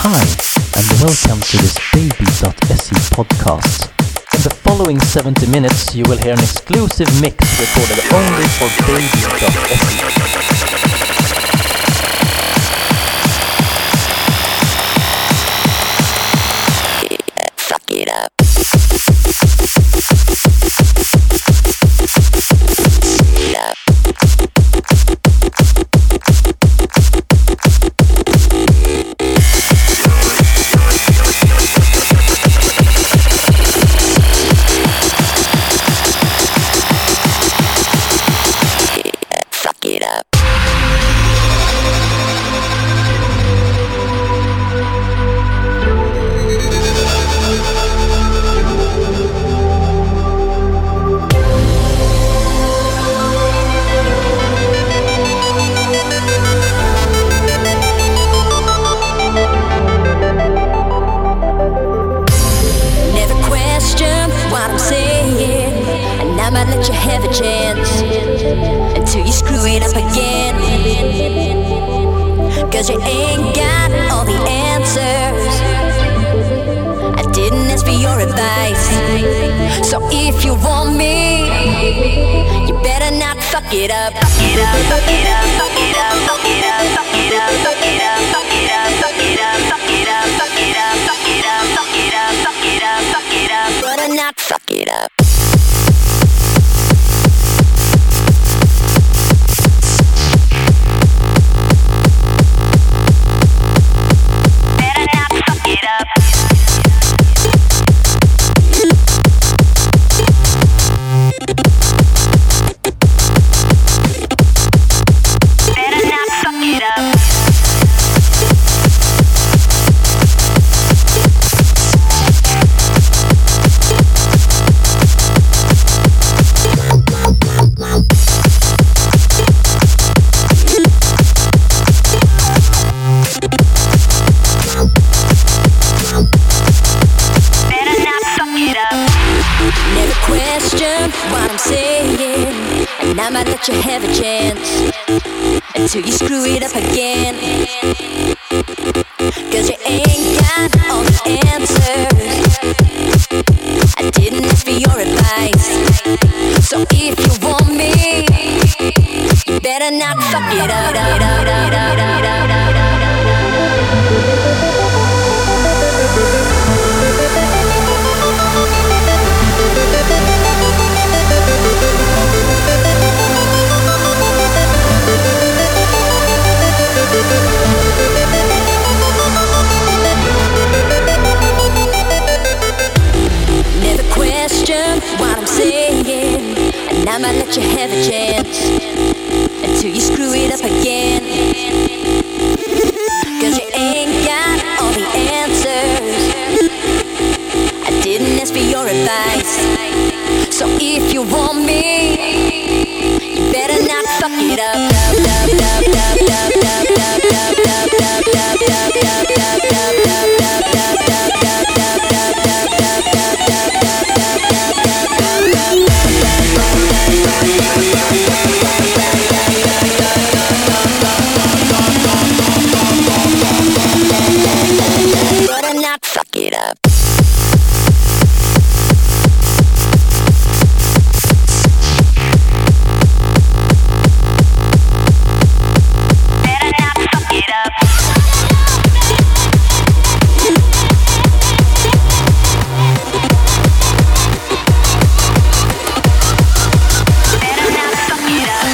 Hi, and welcome to this Baby.se podcast. In the following 70 minutes, you will hear an exclusive mix recorded only for Baby.se. Fuck it up. Fuck it up. Never question what I'm saying, and I'ma let you have a chance until you screw it up again. Cause you ain't got all the answers. I didn't ask for your advice. So if you want me, you better not fuck it up. Fuck it up, fuck it up, fuck it up, fuck it up, fuck it up, fuck it up, fuck it up, fuck it up, fuck it up, fuck it up, fuck it up, fuck it up, fuck it up, fuck it up. Better not fuck it up. Better not fuck it up. Better not fuck it up. Better not fuck it up. Never question what I'm saying, and I'ma let you have a chance until you screw it up again. Cause you ain't got all the answers. I didn't ask for your advice. So if you want me, you better not fuck it up. Never question what I'm saying, and I'ma let you have a chance until you screw it up again. Cause you ain't got all the answers. I didn't ask for your advice. So if you want me, you better not fuck it up. Better not fuck it up. Better not fuck it up. Better not fuck it up.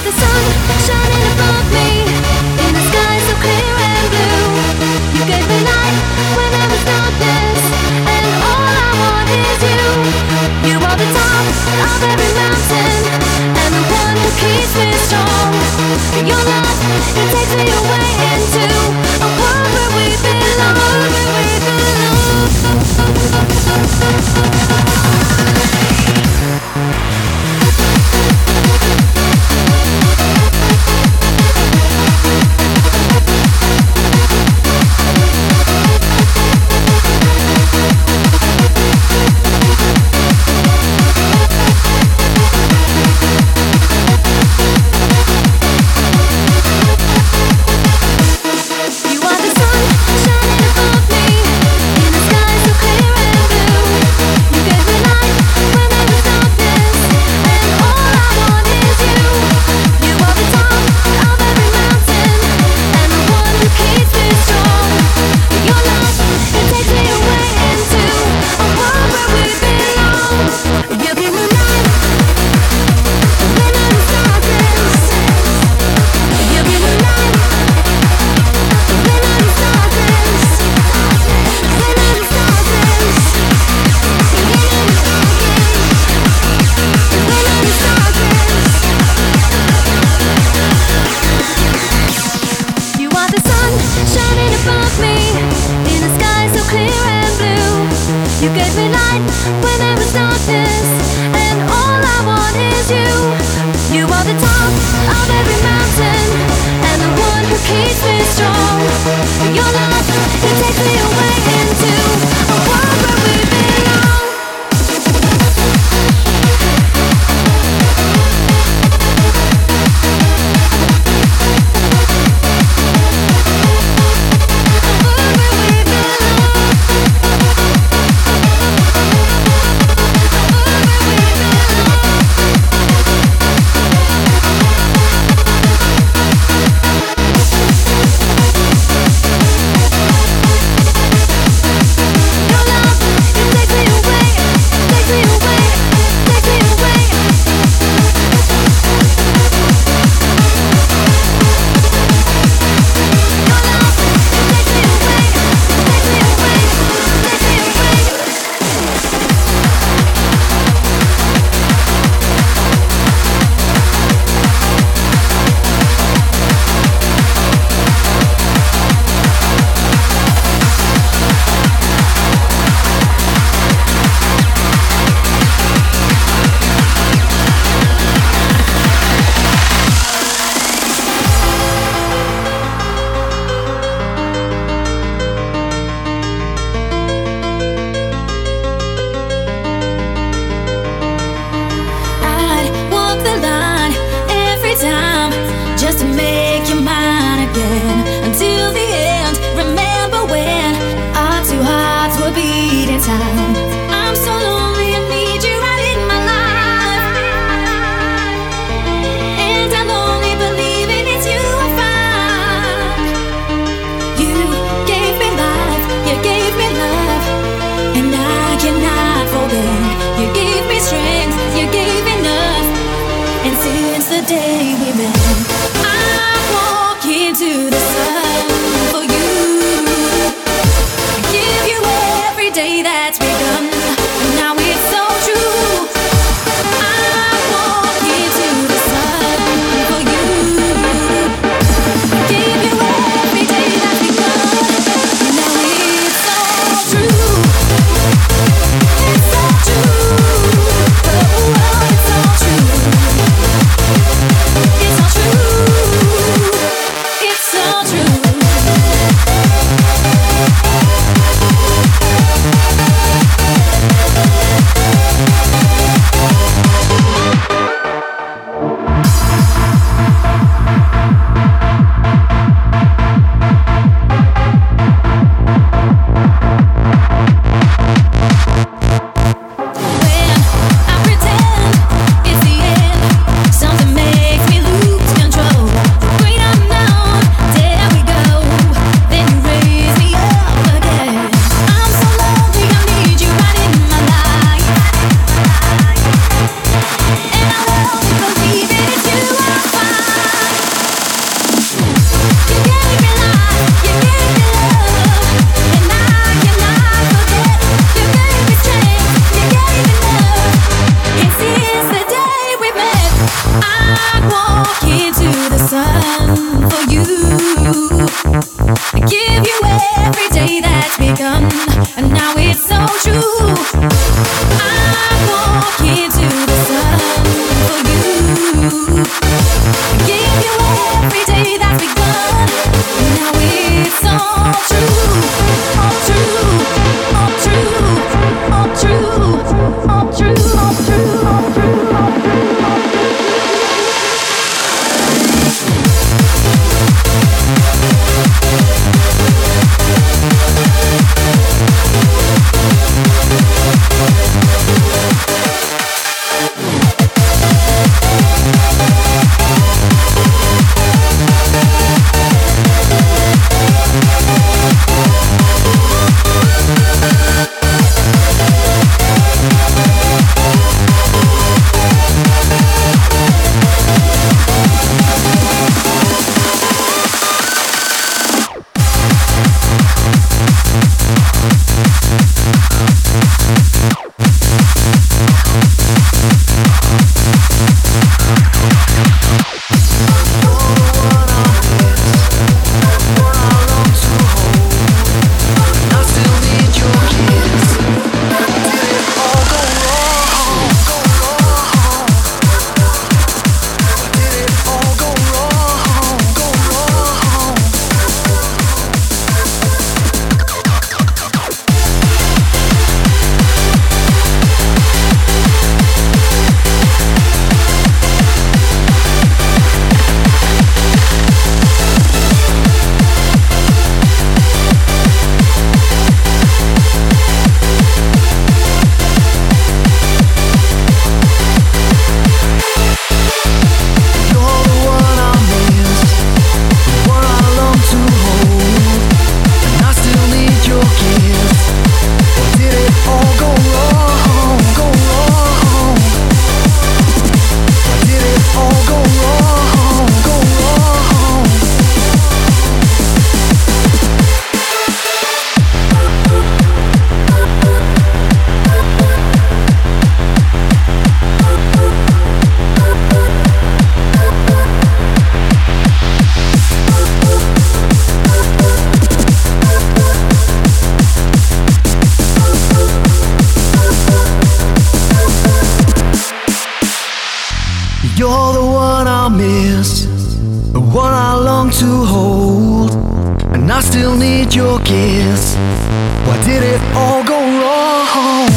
the sun shining above me in a sky so clear and blue. You gave me light when there was darkness, and all I want is you. You are the top of every mountain and the one who keeps me strong. Your love, it takes me away into a world where we belong, where we belong. You gave me light when there was darkness, and all I want is you. You are the top of every mountain and the one who keeps me strong. Your love, it takes me away into a world where we belong. Just to make you mine again until the end. Remember when our two hearts were beating time? I'm so lonely, I need you right in my life, and I'm only believing it's you I find. You gave me life, you gave me love, and I cannot forget. You gave me strength, you gave enough, and since the day we met, into the sun for you. I give you every day that's been begun, and now it's so true. I walk into the sun for you. Give you every day that's begun, and now it's all true, all true, all true, all true, all true, all true, all true, all true, all true. You're the one I miss, the one I long to hold, and I still need your kiss. Why did it all go wrong?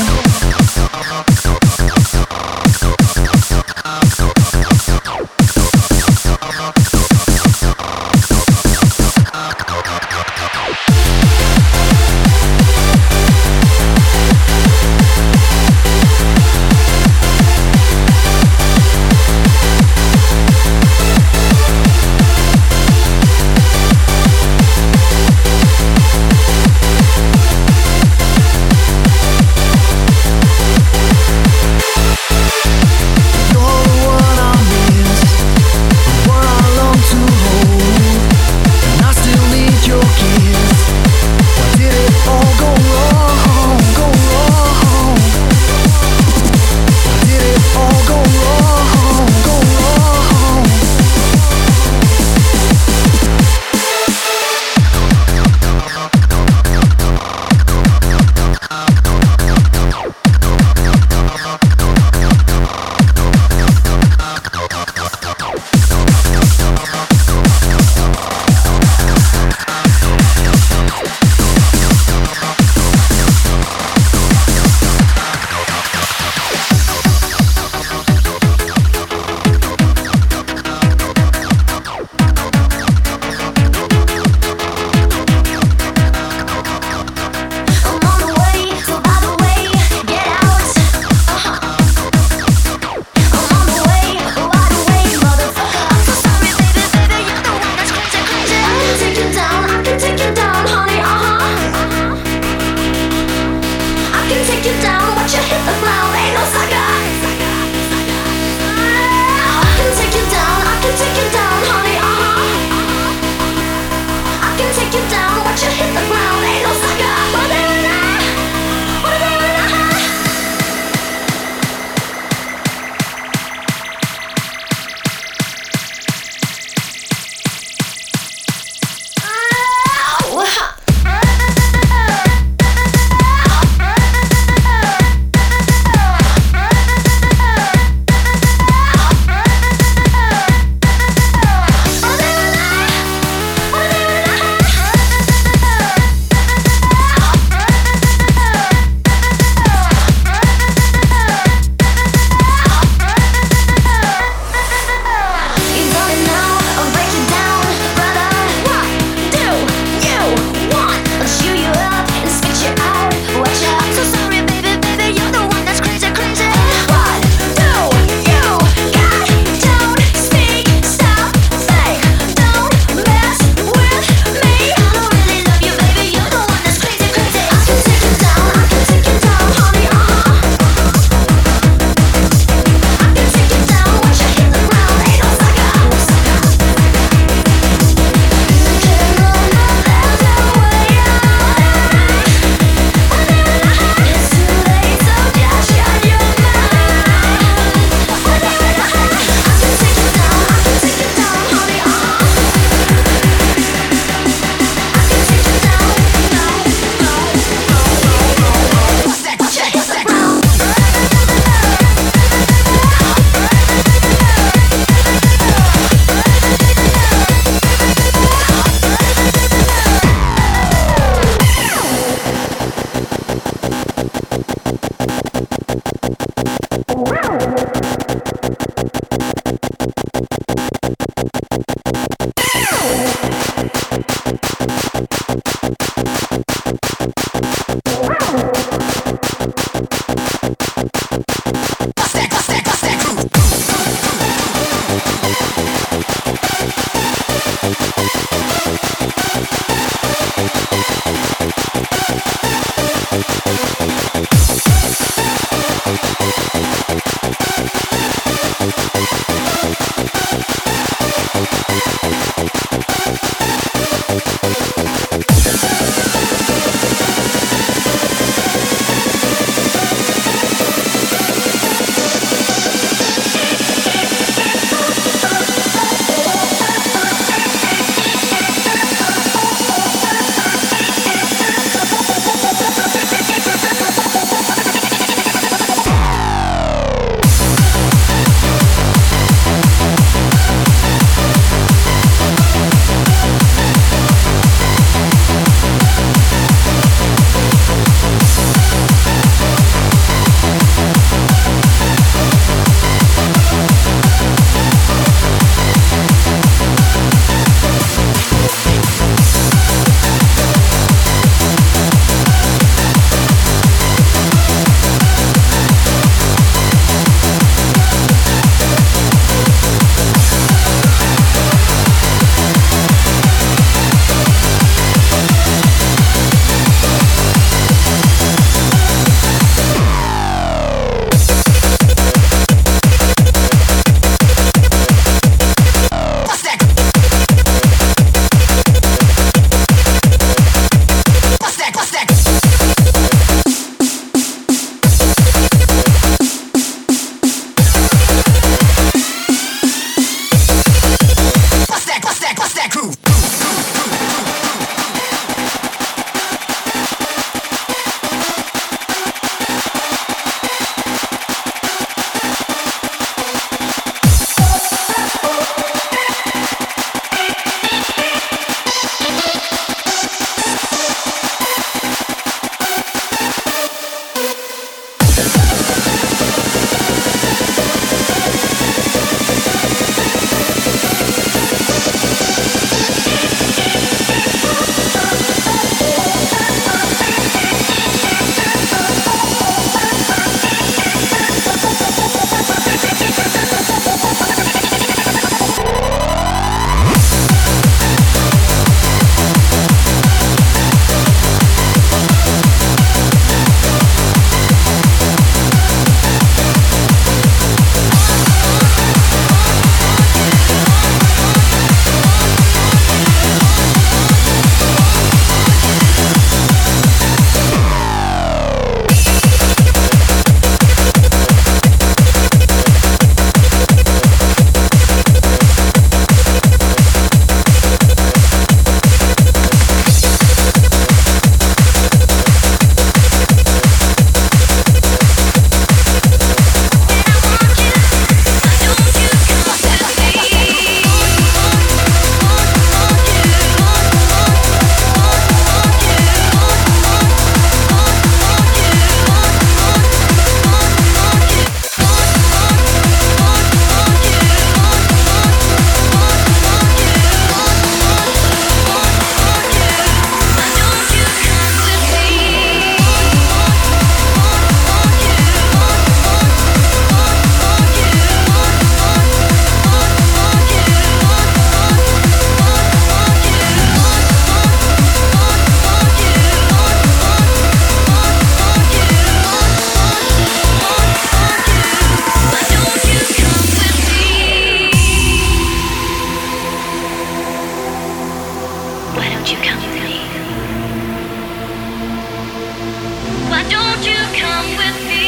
you come with me?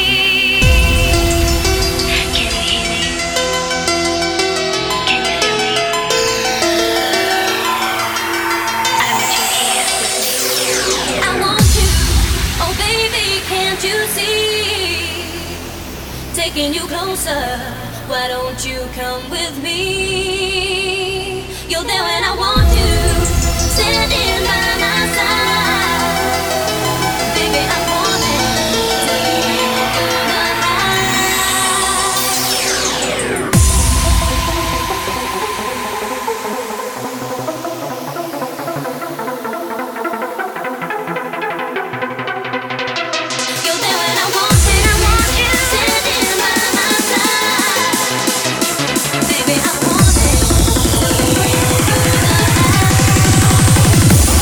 Can you hear me? Can you feel me? I want you here with me. I want you, oh baby, can't you see? Taking you closer, why don't you come with me? You're there when I want you, standing by my side. Baby, I want it, tell you ain't gonna You're there when I want you, standing by my side. Baby, I want it, tell you ain't gonna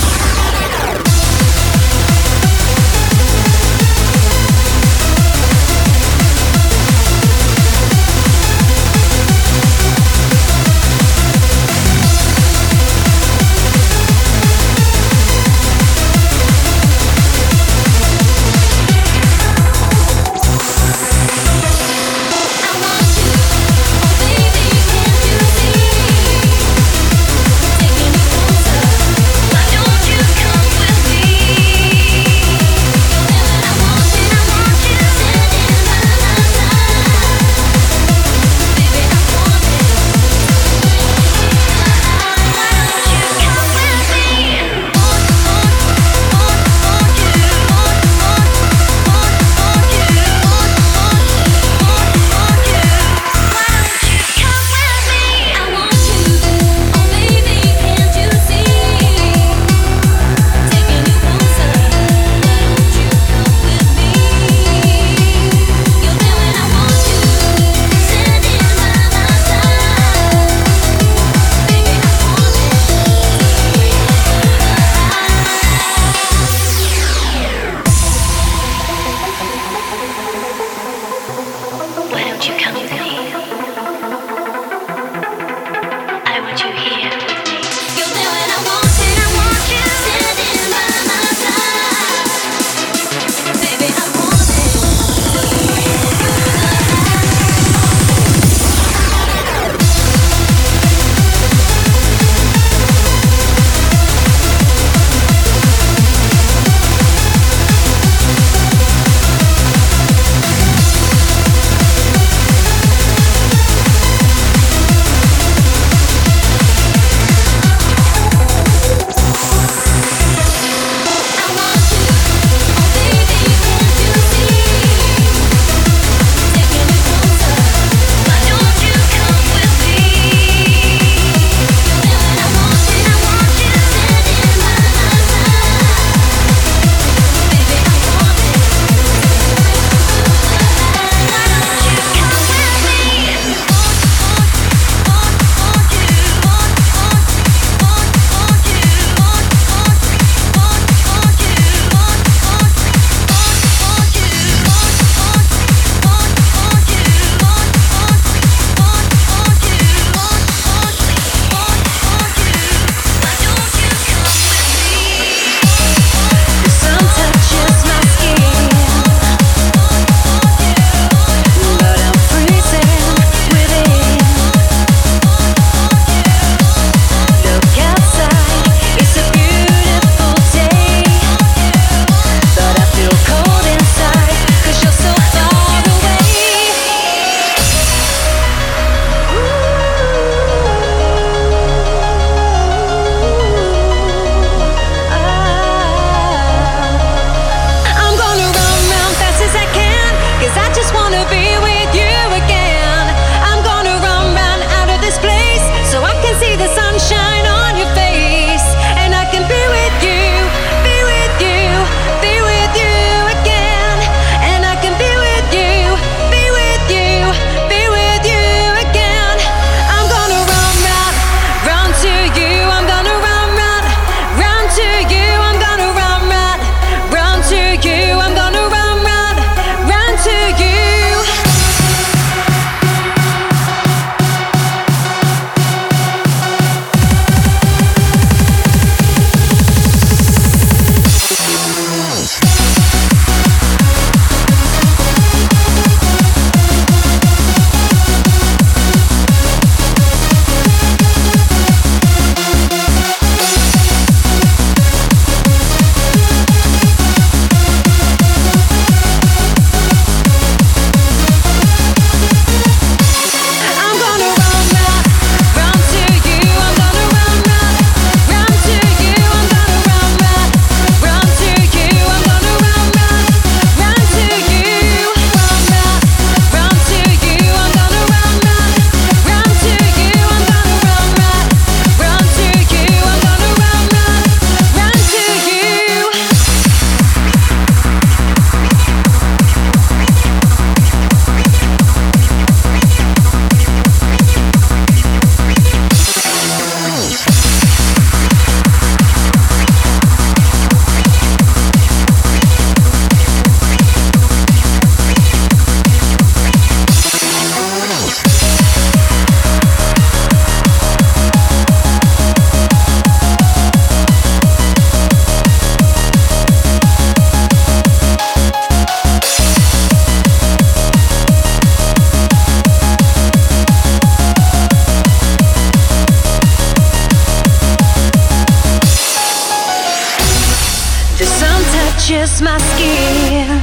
The sun touches my skin,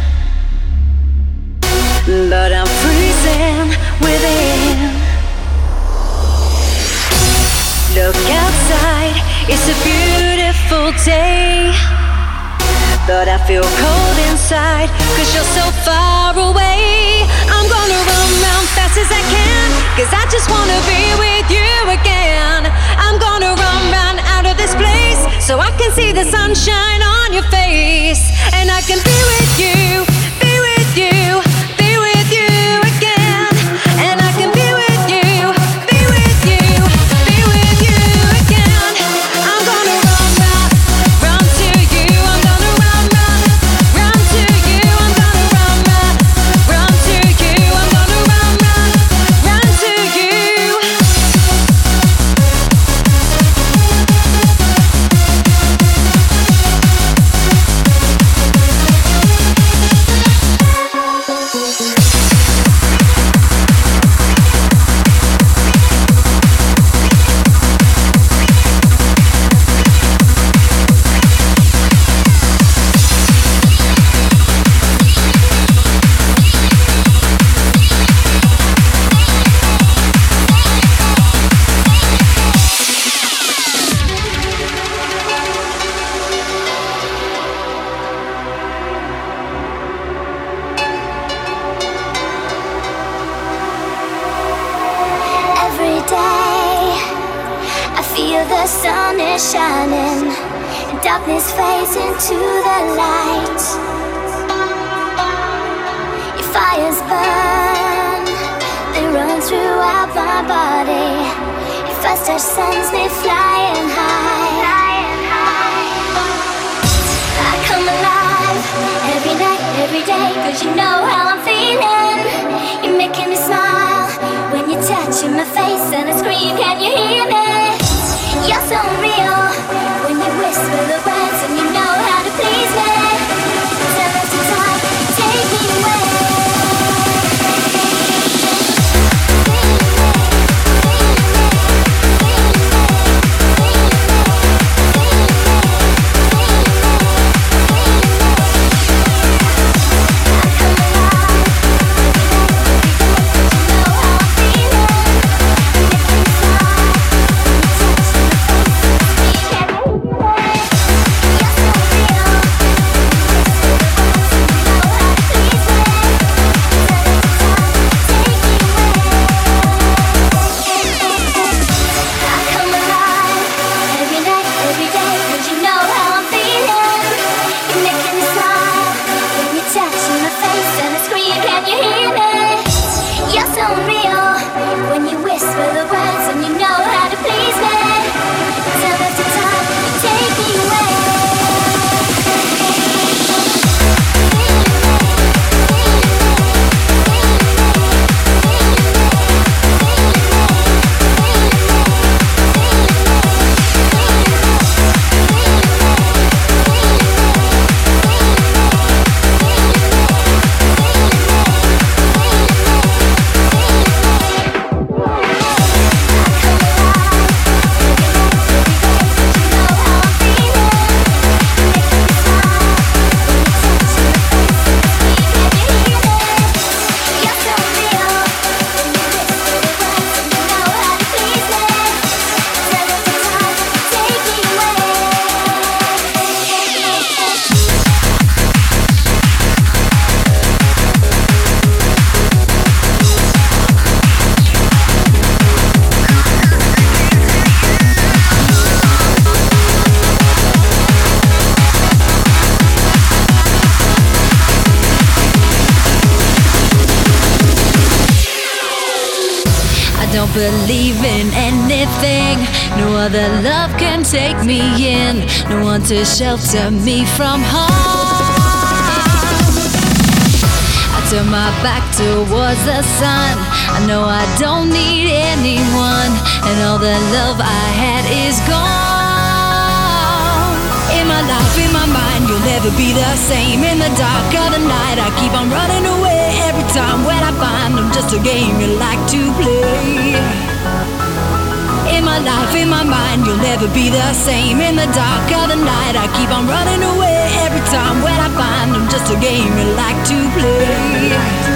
but I'm freezing within. Look outside, it's a beautiful day, but I feel cold inside, 'cause you're so far away. I'm gonna run round fast as I can, 'cause I just wanna be with you again. I'm gonna run round out of this place, so I can see the sunshine on your face. And I can be with you, be with you, be with you again. And I can be with you, be with you, be with you again. I'm gonna run round, run to you. I'm gonna run round, run to you. I'm gonna run round, run to you. I'm gonna run round, run to you. Every day I feel the sun is shining, darkness fades into the light. Your fires burn, they run throughout my body. Your first touch sends me flying high. I come alive every night, every day, 'cause you know how I'm feeling. You're making me smile when you're touching my face, and I scream, can you hear me? You're so real when you whisper the words, and you know how to please me. Tell us to talk, take me away. don't believe in anything. No other love can take me in. No one to shelter me from harm. I turn my back towards the sun. I know I don't need anyone, and all the love I had is gone. In my life, in my mind, you'll never be the same. In the dark of the night, I keep on running away. Every time when I find I'm just a game you like to play. In my life, in my mind, you'll never be the same. In the dark of the night, I keep on running away. Every time when I find I'm just a game you like to play.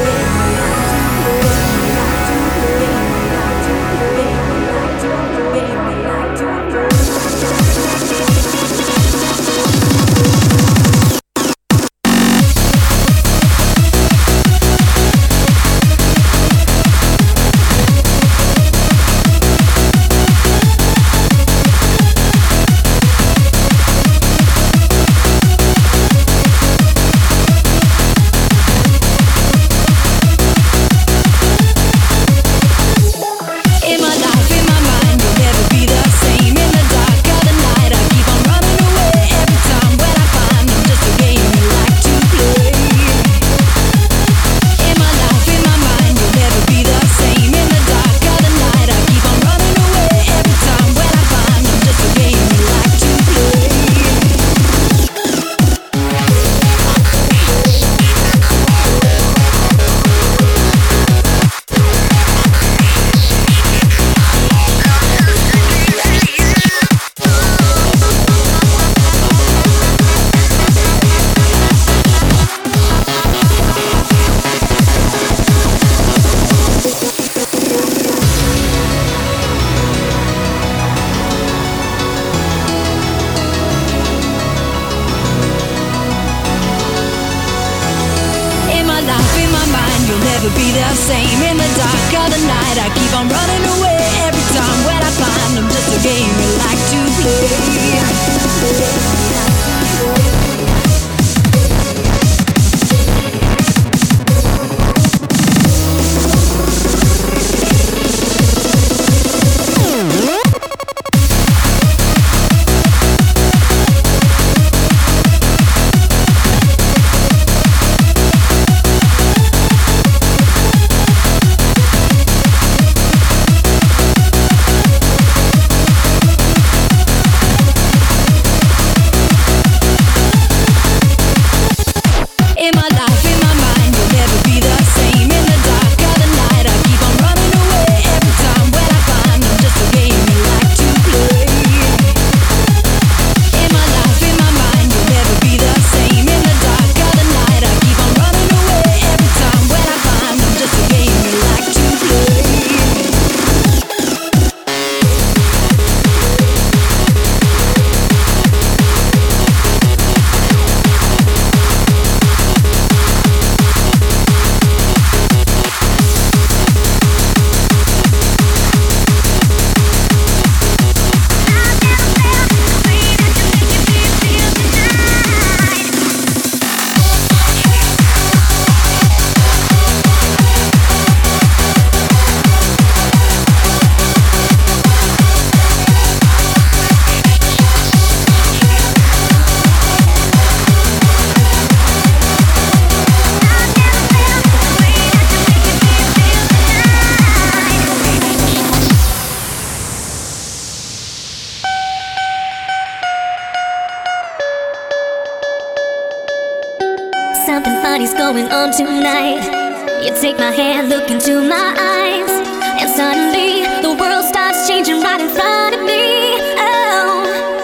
Something funny's going on tonight. You take my hand, look into my eyes, and suddenly the world starts changing right in front of me. Oh,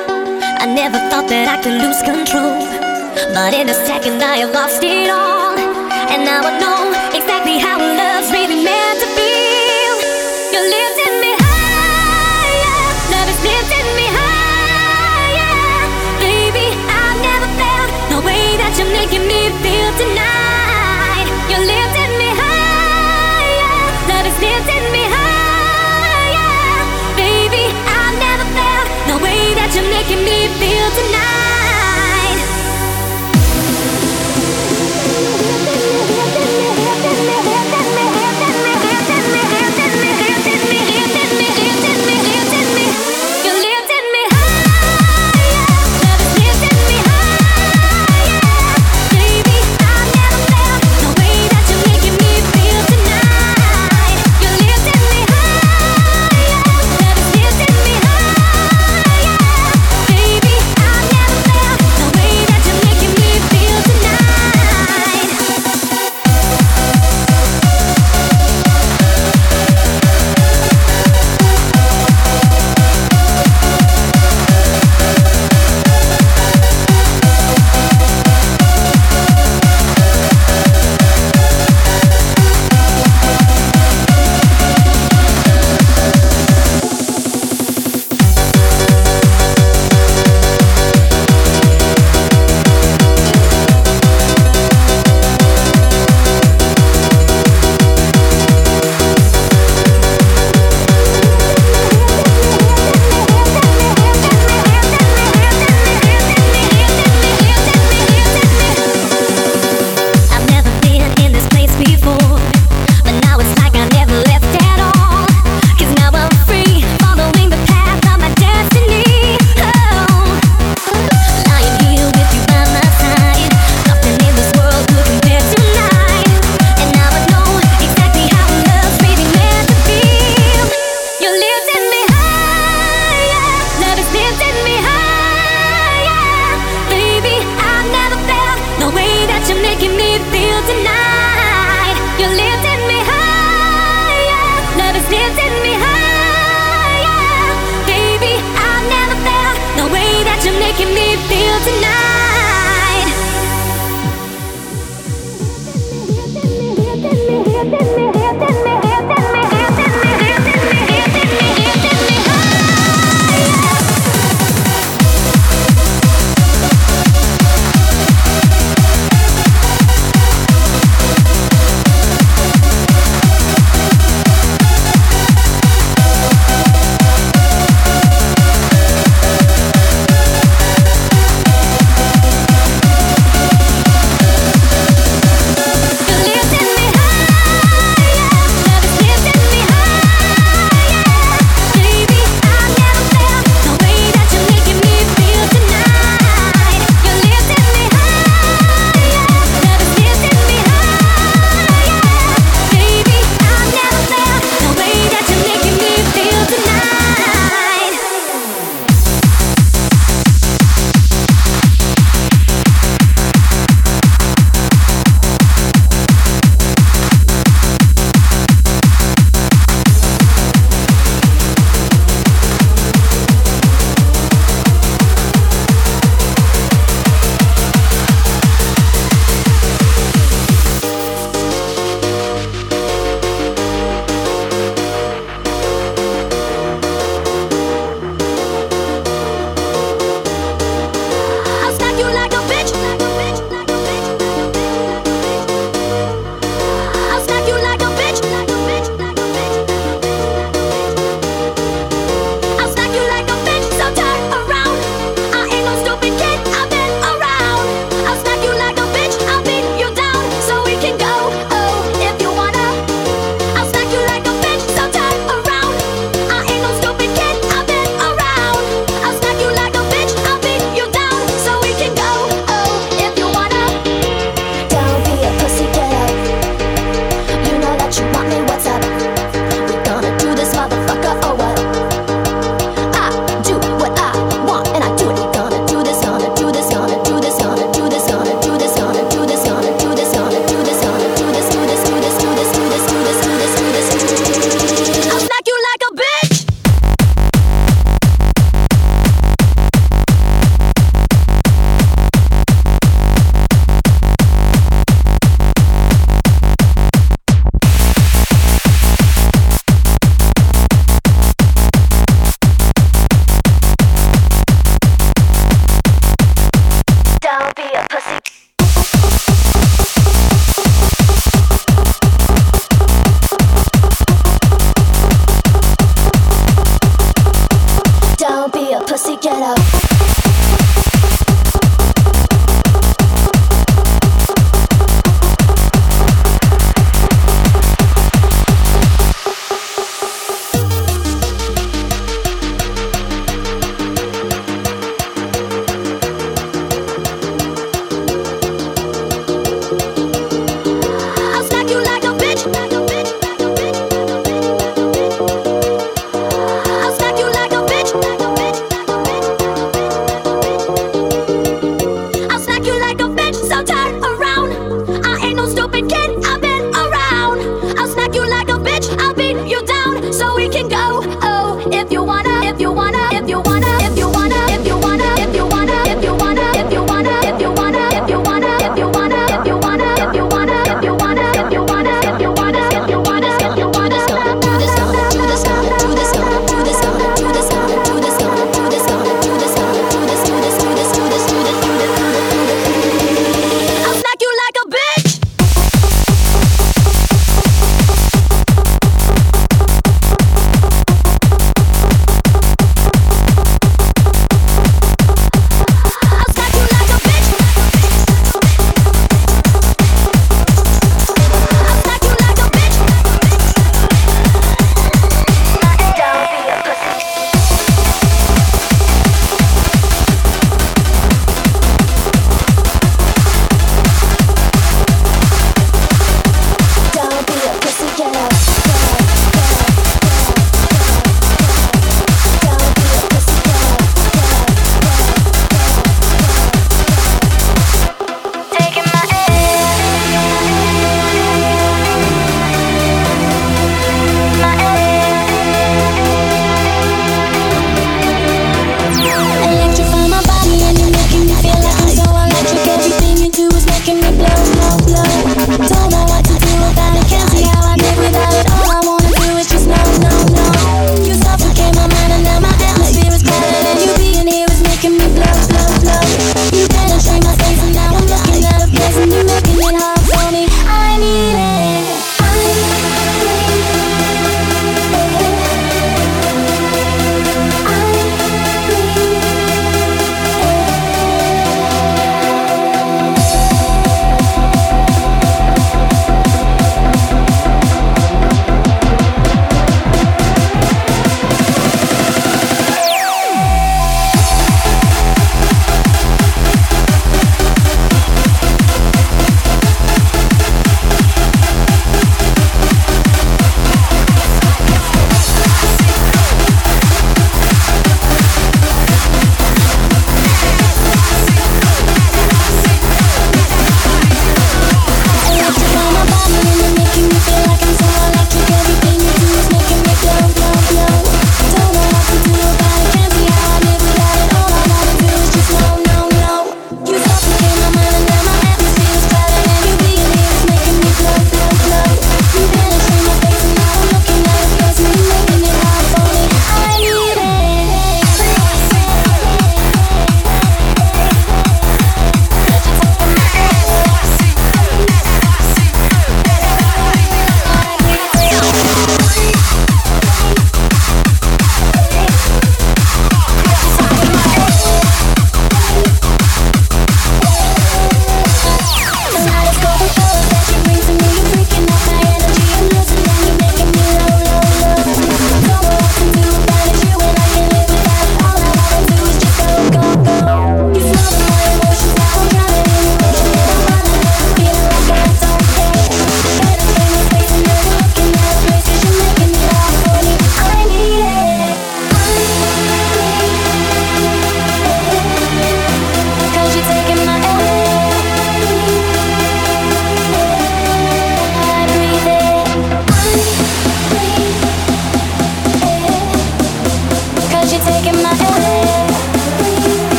I never thought that I could lose control, but in a second I have lost it all. And now I know exactly how love's really meant to feel. You're lifting me higher, love is lifting me higher. Baby, I've never felt the way that you're making me feel tonight. You're lifting me higher, love is lifting me higher. Baby, I've never felt the way that you're making me feel tonight. I've never feel tonight. You're lifting me higher. Love is lifting me higher. Baby, I've never felt the way that you're making me feel tonight.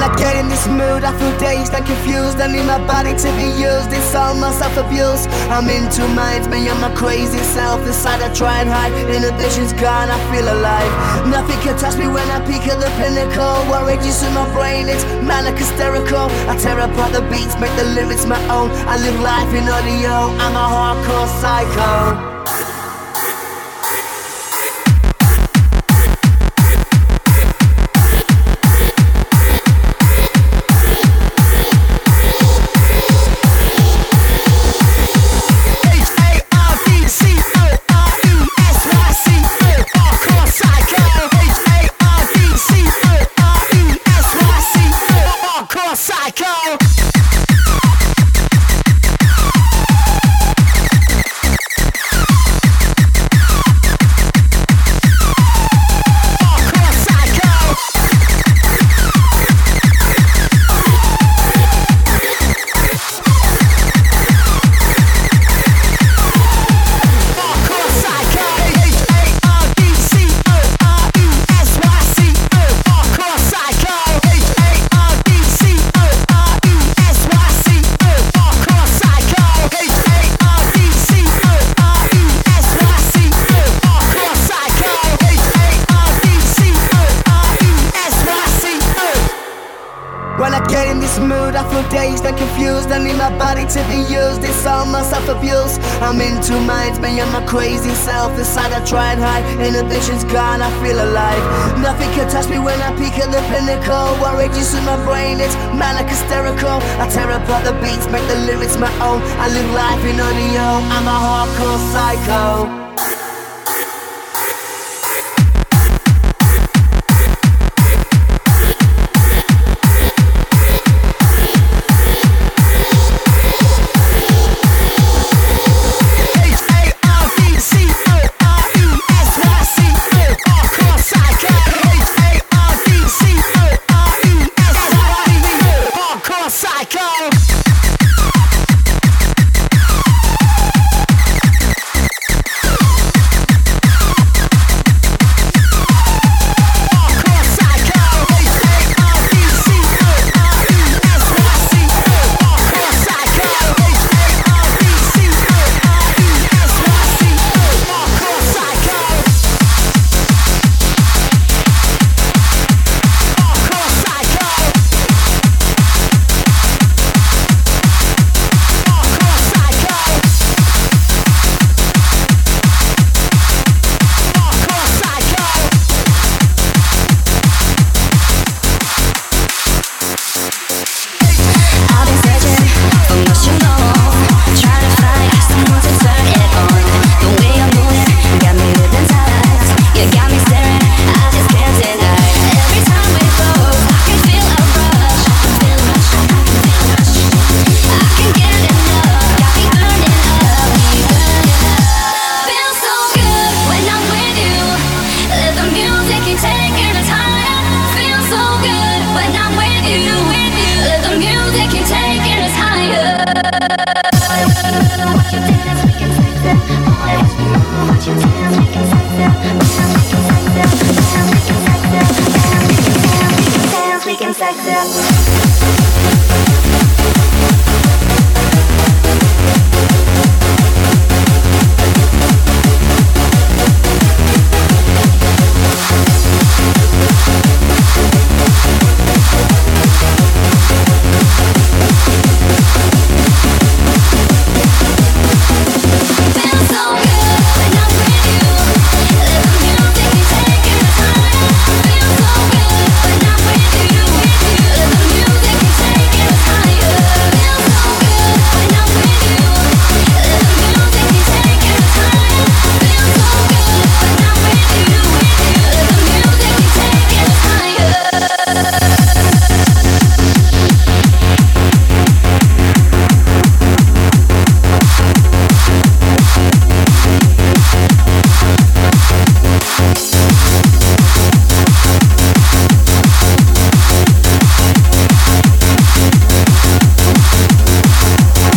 When I get in this mood, I feel dazed and confused. I need my body to be used. It's all my self-abuse. I'm in two minds, me and my crazy self. Inside I try and hide, inhibition's gone, I feel alive. Nothing can touch me when I peak at the pinnacle. What rages in my brain, it's manic hysterical. I tear apart the beats, make the lyrics my own. I live life in audio, I'm a hardcore psycho. When I get in this mood, I feel dazed and confused. I need my body to be used. It's all my self-abuse. I'm in two minds, me and my crazy self. Inside I try and hide, inhibition's gone, I feel alive. Nothing can touch me when I peak at the pinnacle. What rages in my brain, it's manic hysterical. I tear apart the beats, make the lyrics my own. I live life in audio, I'm a hardcore psycho.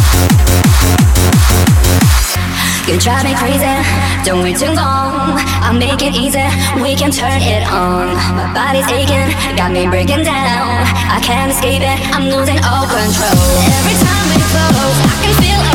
You drive me crazy, don't wait too long. I'm I'll make it easy, we can turn it on. My body's aching, got me breaking down. I can't escape it, I'm losing all control. Every time we close, I can feel